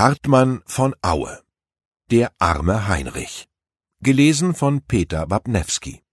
Hartmann von Aue. Der arme Heinrich. Gelesen von Peter Wapnewski.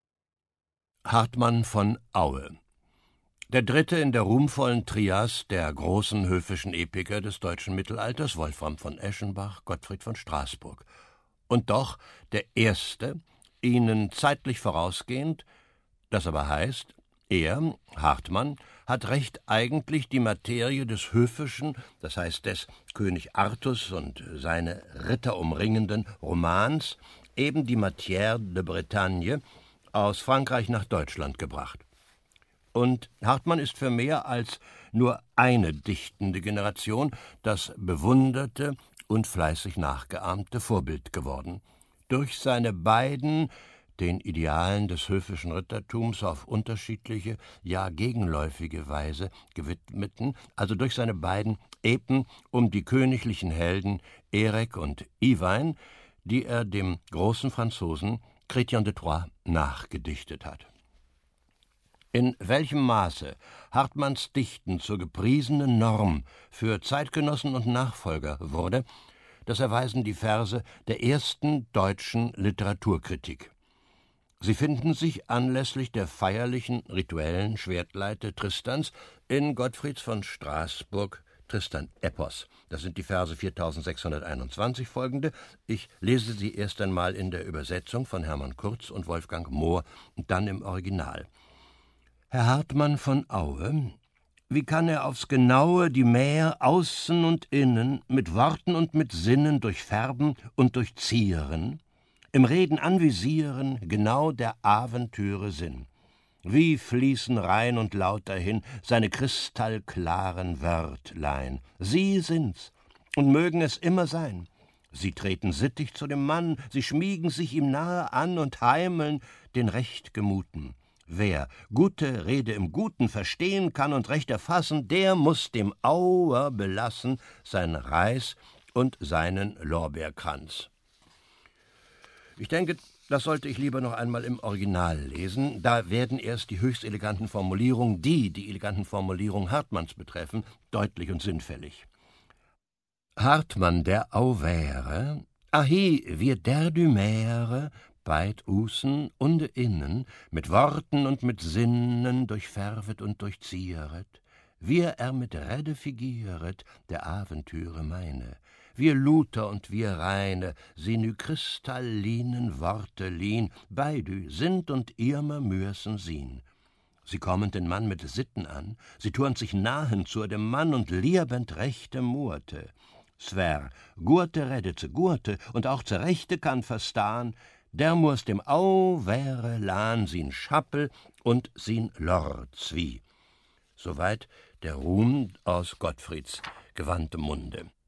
Hartmann von Aue. Der dritte in der ruhmvollen Trias der großen höfischen Epiker des deutschen Mittelalters, Wolfram von Eschenbach, Gottfried von Straßburg. Und doch der erste, ihnen zeitlich vorausgehend, das aber heißt, er, Hartmann, hat recht eigentlich die Materie des höfischen, das heißt des König Artus und seine Ritter umringenden Romans, eben die Matière de Bretagne, aus Frankreich nach Deutschland gebracht. Und Hartmann ist für mehr als nur eine dichtende Generation das bewunderte und fleißig nachgeahmte Vorbild geworden. Durch seine beiden den Idealen des höfischen Rittertums auf unterschiedliche, ja gegenläufige Weise gewidmeten, also durch seine beiden Epen um die königlichen Helden Erec und Iwein, die er dem großen Franzosen Chrétien de Troyes nachgedichtet hat. In welchem Maße Hartmanns Dichten zur gepriesenen Norm für Zeitgenossen und Nachfolger wurde, das erweisen die Verse der ersten deutschen Literaturkritik. Sie finden sich anlässlich der feierlichen rituellen Schwertleite Tristans in Gottfrieds von Straßburg Tristan-Epos. Das sind die Verse 4621 folgende. Ich lese sie erst einmal in der Übersetzung von Hermann Kurz und Wolfgang Mohr und dann im Original. Herr Hartmann von Aue, wie kann er aufs Genaue die Mähr außen und innen mit Worten und mit Sinnen durchfärben und durchzieren, im Reden anvisieren genau der Aventüre Sinn? Wie fließen rein und laut dahin seine kristallklaren Wörtlein? Sie sind's und mögen es immer sein. Sie treten sittig zu dem Mann, sie schmiegen sich ihm nahe an und heimeln den Rechtgemuten. Wer gute Rede im Guten verstehen kann und recht erfassen, der muß dem Auer belassen sein Reis und seinen Lorbeerkranz. Ich denke, das sollte ich lieber noch einmal im Original lesen. Da werden erst die höchst eleganten Formulierungen, die eleganten Formulierungen Hartmanns betreffen, deutlich und sinnfällig. Hartmann der Auverre, ahi, wir der Dumere, beid Usen und innen, mit Worten und mit Sinnen durchfärvet und durchzieret, wir mit Rede figieret, der Aventüre meine, wir Luther und wir Reine, sinü kristallinen Worte lien, beidü sind und irmer müssen sien. Sie kommen den Mann mit Sitten an, sie turen sich nahen zu dem Mann und liebend rechte Murte. Sver, Gurte rede zu Gurte und auch zur Rechte kann verstahn, der muß dem Auverre lahn sin Schappel und sin Lordzwie. Soweit der Ruhm aus Gottfrieds gewandtem Munde.